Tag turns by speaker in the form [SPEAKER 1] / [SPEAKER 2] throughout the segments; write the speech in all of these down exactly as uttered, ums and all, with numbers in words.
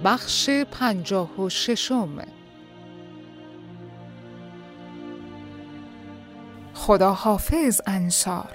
[SPEAKER 1] بخش پنجاه و ششم. خدا حافظ انصار.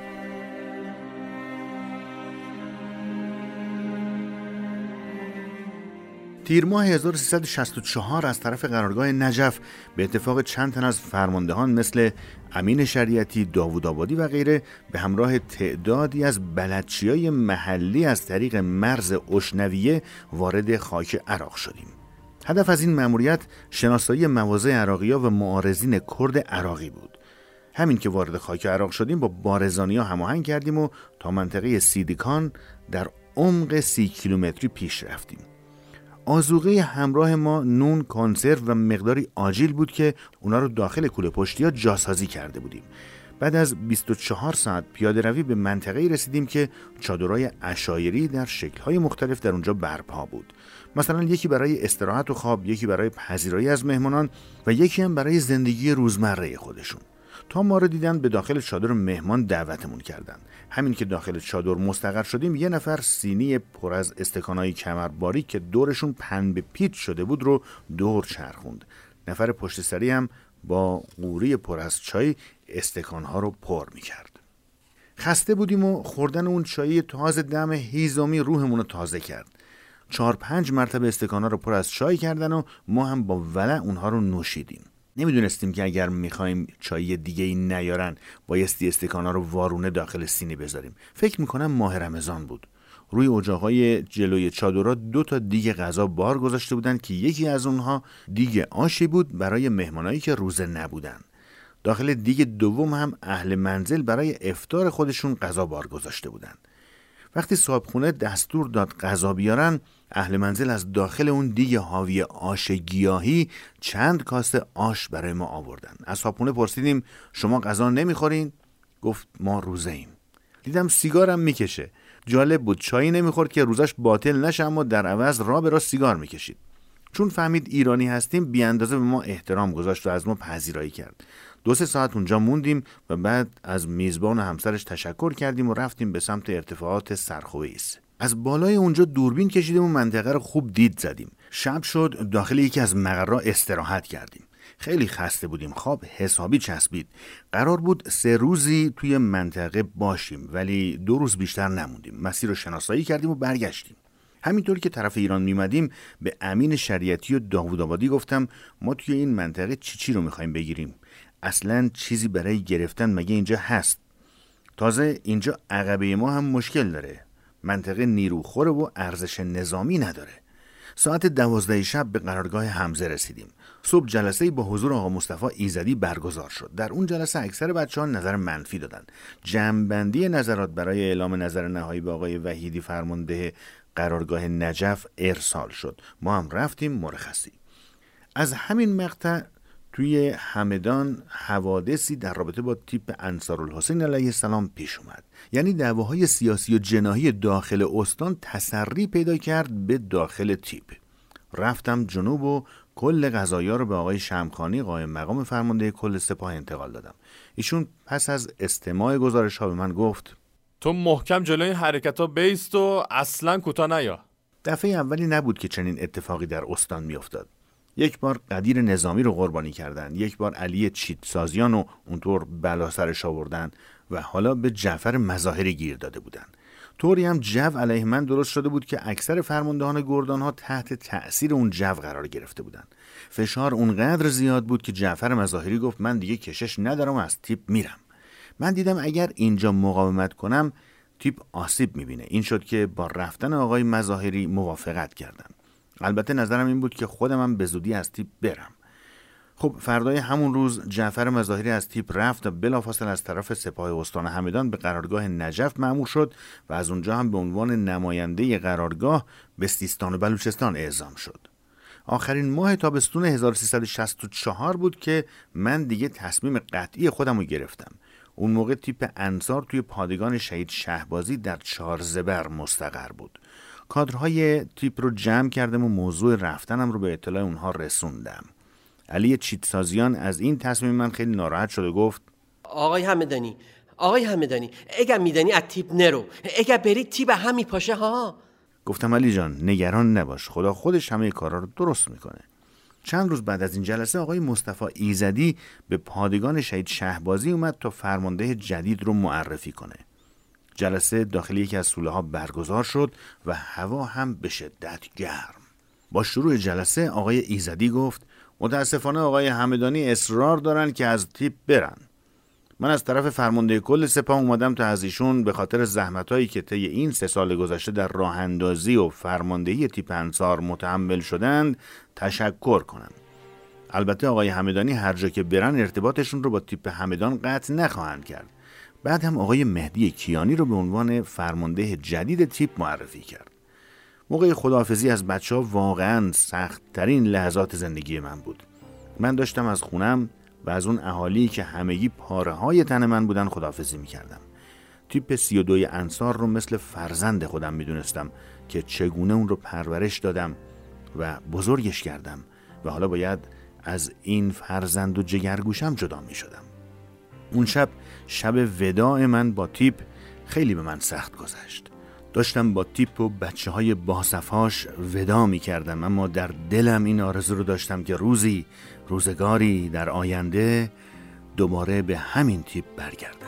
[SPEAKER 2] تیر ماه هزار و سیصد و شصت و چهار از طرف قرارگاه نجف به اتفاق چند تن از فرماندهان مثل امین شریعتی، داوود آبادی و غیره به همراه تعدادی از بلدچیای محلی از طریق مرز اشنویه وارد خاک عراق شدیم. هدف از این مأموریت شناسایی مواضع عراقی‌ها و معارضین کرد عراقی بود. همین که وارد خاک عراق شدیم با بارزانی‌ها هماهنگ کردیم و تا منطقه سیدیکان در عمق سی کیلومتری پیش رفتیم. آذوقه همراه ما نون، کنسرو و مقداری آجیل بود که اونا رو داخل کوله پشتی‌ها جاسازی کرده بودیم. بعد از بیست و چهار ساعت پیاده روی به منطقه‌ای رسیدیم که چادرای عشایری در شکل‌های مختلف در اونجا برپا بود. مثلا یکی برای استراحت و خواب، یکی برای پذیرایی از مهمانان و یکی هم برای زندگی روزمره خودشون. تا ما رو دیدن به داخل چادر مهمان دعوتمون کردن. همین که داخل چادر مستقر شدیم یه نفر سینی پر از استکانای کمرباری که دورشون پنبه پیچ شده بود رو دور چرخوند. نفر پشت سری هم با قوری پر از چای استکانها رو پر میکرد. خسته بودیم و خوردن اون چای تازه دم هیزمی روحمون رو تازه کرد. چهار پنج مرتبه استکانها رو پر از چای کردن و ما هم با ولع اونها رو نوشیدیم. نمیدونستیم که اگر میخوایم چای دیگه ای نیارن بایستی استکانا رو وارونه داخل سینی بذاریم. فکر میکنم ماه رمضان بود. روی اجاقای جلوی چادرها دو تا دیگ غذا بار گذاشته بودن که یکی از اونها دیگ آشی بود برای مهمانایی که روزه نبودن. داخل دیگ دوم هم اهل منزل برای افطار خودشون غذا بار گذاشته بودن. وقتی صاحبخونه دستور داد غذا بیارن، اهل منزل از داخل اون دیگ حاوی آش گیاهی چند کاسه آش برای ما آوردن. از صاحبخونه پرسیدیم شما غذا نمیخورین؟ گفت ما روزه ایم. دیدم سیگارم میکشه. جالب بود، چایی نمیخورد که روزش باطل نشه، اما در عوض را به را سیگار میکشید. چون فهمید ایرانی هستیم بی اندازه به ما احترام گذاشت و از ما پذیرایی کرد. دو سه ساعت اونجا موندیم و بعد از میزبان و همسرش تشکر کردیم و رفتیم به سمت ارتفاعات سرخویس. از بالای اونجا دوربین کشیدیم و منطقه رو خوب دید زدیم. شب شد، داخل یکی از مقرها استراحت کردیم. خیلی خسته بودیم، خواب حسابی چسبید. قرار بود سه روزی توی منطقه باشیم ولی دو روز بیشتر نموندیم. مسیر رو شناسایی کردیم و برگشتیم. همینطور که طرف ایران میمدیم به امین شریعتی و داوود آبادی گفتم ما توی این منطقه چی چی رو میخوایم بگیریم؟ اصلاً چیزی برای گرفتن مگه اینجا هست؟ تازه اینجا عقبه ما هم مشکل داره. منطقه نیروخوره و ارزش نظامی نداره. ساعت دوازده شب به قرارگاه حمزه رسیدیم. صبح جلسه‌ای با حضور آقا مصطفی ایزدی برگزار شد. در اون جلسه اکثر بچه‌ها نظر منفی دادن. جمع‌بندی نظرات برای اعلام نظر نهایی به آقای وحیدی فرمانده قرارگاه نجف ارسال شد. ما هم رفتیم مرخصی. از همین مقطع توی همدان حوادثی در رابطه با تیپ انصارالحسین علیه السلام پیش اومد. یعنی دعواهای سیاسی و جناحی داخل استان تسری پیدا کرد به داخل تیپ. رفتم جنوب و کل قضایا رو به آقای شمخانی قائم مقام فرمانده کل سپاه انتقال دادم. ایشون پس از استماع گزارش ها به من گفت
[SPEAKER 3] تو محکم جلوی این حرکت ها بیست و اصلا کوتاه نیا.
[SPEAKER 2] دفعه اولی نبود که چنین اتفاقی در استان می افتاد. یک بار قدیر نظامی رو قربانی کردن، یک بار علی چیتسازیان رو اونطور بلا سرش آوردن و حالا به جعفر مظاهری گیر داده بودن. طوری هم جو علیه من درست شده بود که اکثر فرماندهان گردان ها تحت تأثیر اون جو قرار گرفته بودن. فشار اونقدر زیاد بود که جعفر مظاهری گفت من دیگه کشش ندارم و از تیپ میرم. من دیدم اگر اینجا مقاومت کنم تیپ آسیب میبینه. این شد که با رفتن آقای مظاهری موافقت کردم. البته نظرم این بود که خودم هم به زودی از تیپ برم. خب فردای همون روز جعفر مظاهری از تیپ رفت و بلافاصله از طرف سپاه استان همدان به قرارگاه نجف مأمور شد و از اونجا هم به عنوان نماینده قرارگاه به سیستان و بلوچستان اعزام شد. آخرین ماه تابستون هزار و سیصد و شصت و چهار بود که من دیگه تصمیم قطعی خودم رو گرفتم. اون موقع تیپ انصار توی پادگان شهید شهبازی در چهارزبر مستقر بود. کادرهای تیپ رو جمع کردم و موضوع رفتنم رو به اطلاع اونها رسوندم. علی چیتسازیان از این تصمیم من خیلی ناراحت شد و گفت
[SPEAKER 4] آقای همدانی آقای همدانی اگر میدانی از تیپ نرو، اگر بری تیپ هم میپاشه ها.
[SPEAKER 2] گفتم علی جان نگران نباش، خدا خودش همه کارا رو درست میکنه. چند روز بعد از این جلسه آقای مصطفی ایزدی به پادگان شهید شهبازی اومد تا فرمانده جدید رو معرفی کنه. جلسه داخل یکی از سوله ها برگزار شد و هوا هم به شدت گرم. با شروع جلسه آقای ایزدی گفت متاسفانه آقای همدانی اصرار دارن که از تیپ برن. من از طرف فرمانده کل سپاه اومدم تا از ایشون به خاطر زحمتایی که طی این سه سال گذشته در راه اندازی و فرماندهی تیپ انصار متحمل شدند تشکر کنم. البته آقای همدانی هر جا که برن ارتباطشون رو با تیپ همدان قطع نخواهند کرد. بعد هم آقای مهدی کیانی رو به عنوان فرمانده جدید تیپ معرفی کرد. موقع خداحافظی از بچه‌ها واقعاً سخت‌ترین لحظات زندگی من بود. من داشتم از خونم و از اون اهالی که همگی پاره‌های تن من بودن خداحافظی می‌کردم. تیپ سی و دو انصار رو مثل فرزند خودم می‌دونستم که چگونه اون رو پرورش دادم و بزرگش کردم و حالا باید از این فرزند و جگرگوشم جدا می‌شدم. اون شب شب وداع من با تیپ خیلی به من سخت گذشت. داشتم با تیپ و بچه های باصفاش ودا می کردم، اما در دلم این آرزو رو داشتم که روزی روزگاری در آینده دوباره به همین تیپ برگردم.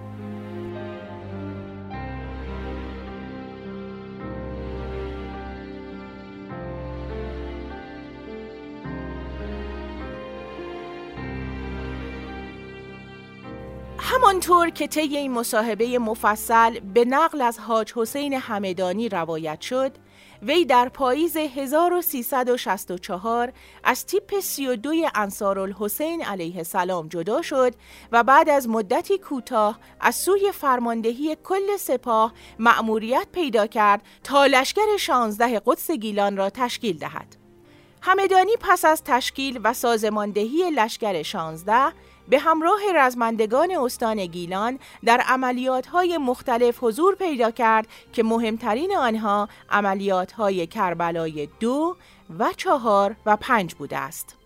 [SPEAKER 4] همانطور که طی این مصاحبه مفصل به نقل از حاج حسین همدانی روایت شد، وی در پاییز هزار و سیصد و شصت و چهار از تیپ سی و دو انصارالحسین علیه السلام جدا شد و بعد از مدتی کوتاه از سوی فرماندهی کل سپاه مأموریت پیدا کرد تا لشکر شانزده قدس گیلان را تشکیل دهد. همدانی پس از تشکیل و سازماندهی لشکر شانزده به همراه رزمندگان استان گیلان در عملیات‌های مختلف حضور پیدا کرد که مهمترین آنها عملیات‌های کربلای دو و چهار و پنج بوده است.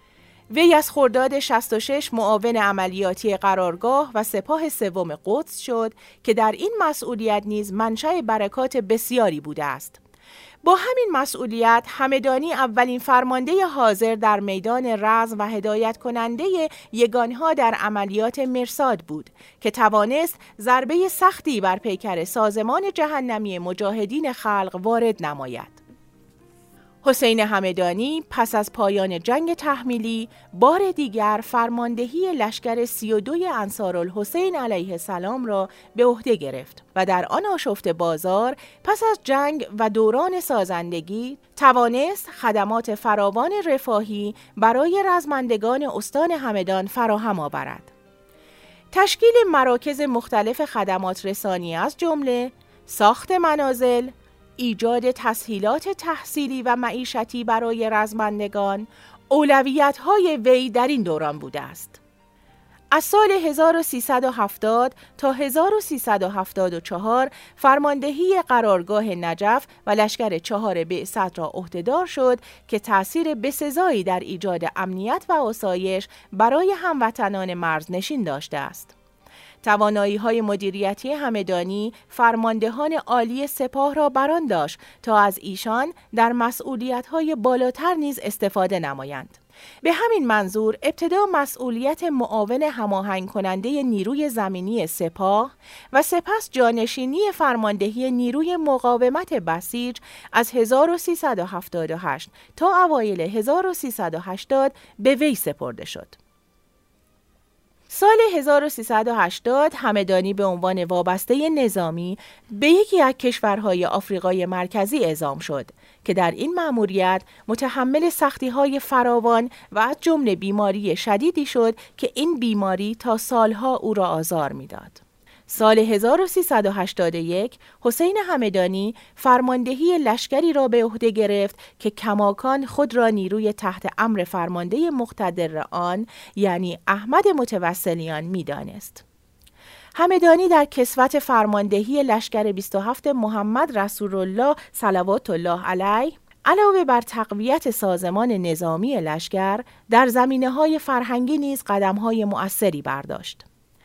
[SPEAKER 4] وی از خرداد شصت و شش معاون عملیاتی قرارگاه و سپاه سوم قدس شد که در این مسئولیت نیز منشأ برکات بسیاری بوده است. با همین مسئولیت همدانی اولین فرمانده حاضر در میدان رزم و هدایت کننده یگانها در عملیات مرصاد بود که توانست ضربه سختی بر پیکر سازمان جهنمی مجاهدین خلق وارد نماید. حسین همدانی پس از پایان جنگ تحمیلی بار دیگر فرماندهی لشکر سی و دو انصارالحسین علیه السلام را به عهده گرفت و در آن آشفته بازار پس از جنگ و دوران سازندگی توانست خدمات فراوان رفاهی برای رزمندگان استان همدان فراهم آورد. تشکیل مراکز مختلف خدمات رسانی از جمله ساخت منازل، ایجاد تسهیلات تحصیلی و معیشتی برای رزمندگان اولویت‌های وی در این دوران بوده است. از سال هزار و سیصد و هفتاد تا هزار و سیصد و هفتاد و چهار فرماندهی قرارگاه نجف و لشکر چهار بعثت را عهدهدار شد که تأثیر بسزایی در ایجاد امنیت و آسایش برای هموطنان مرزنشین داشته است. توانایی‌های مدیریتی همدانی فرماندهان عالی سپاه را بران داشت تا از ایشان در مسئولیت‌های بالاتر نیز استفاده نمایند. به همین منظور ابتدا مسئولیت معاون هماهنگ کننده نیروی زمینی سپاه و سپس جانشینی فرماندهی نیروی مقاومت بسیج از هزار و سیصد و هفتاد و هشت تا اوایل هزار و سیصد و هشتاد به وی سپرده شد. سال هزار و سیصد و هشتاد همدانی به عنوان وابسته نظامی به یکی از کشورهای آفریقای مرکزی اعزام شد که در این مأموریت متحمل سختی‌های فراوان و از جمله بیماری شدیدی شد که این بیماری تا سالها او را آزار می‌داد. سال هزار و سیصد و هشتاد و یک حسین همدانی فرماندهی لشکری را به عهده گرفت که کماکان خود را نیروی تحت امر فرمانده مقتدر آن یعنی احمد متوسلیان می‌دانست. همدانی در کسوت فرماندهی لشکر بیست و هفت محمد رسول الله صلوات الله علیه علاوه بر تقویت سازمان نظامی لشکر در زمینه‌های فرهنگی نیز قدم‌های مؤثری برداشت.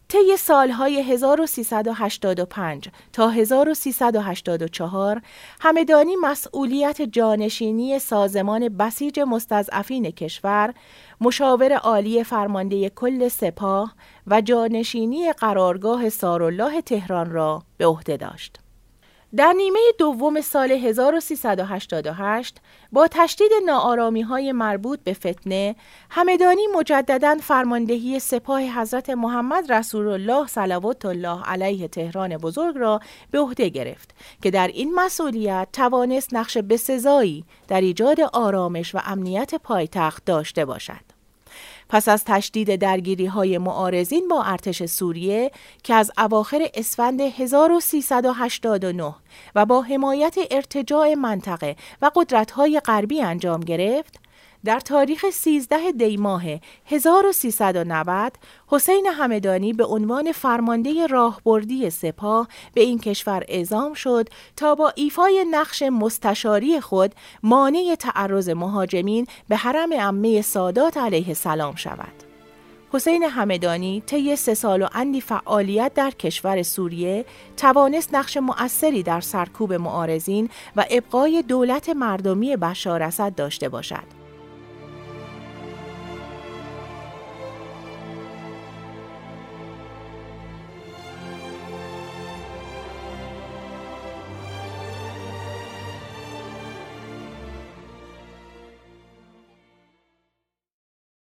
[SPEAKER 4] طی سالهای هزار و سیصد و هشتاد و پنج تا هزار و سیصد و هشتاد و چهار همدانی مسئولیت جانشینی سازمان بسیج مستضعفین کشور، مشاور عالی فرمانده کل سپاه و جانشینی قرارگاه سارالله تهران را به عهده داشت. در نیمه دوم سال هزار و سیصد و هشتاد و هشت با تشدید ناآرامی‌های مربوط به فتنه، همدانی مجدداً فرماندهی سپاه حضرت محمد رسول الله صلوات الله علیه تهران بزرگ را به عهده گرفت که در این مسئولیت توانست نقش بسزایی در ایجاد آرامش و امنیت پایتخت داشته باشد. پس از تشدید درگیری‌های معارضین با ارتش سوریه که از اواخر اسفند هزار و سیصد و هشتاد و نه و با حمایت ارتجاع منطقه و قدرت‌های غربی انجام گرفت، در تاریخ سیزده دی ماه هزار و سیصد و نود حسین همدانی به عنوان فرمانده راهبردی سپاه به این کشور اعزام شد تا با ایفای نقش مستشاری خود مانع تعرض مهاجمین به حرم عمه سادات علیه السلام شود. حسین همدانی طی سه سال و اندی فعالیت در کشور سوریه توانست نقش مؤثری در سرکوب معارضین و ابقای دولت مردمی بشار اسد داشته باشد.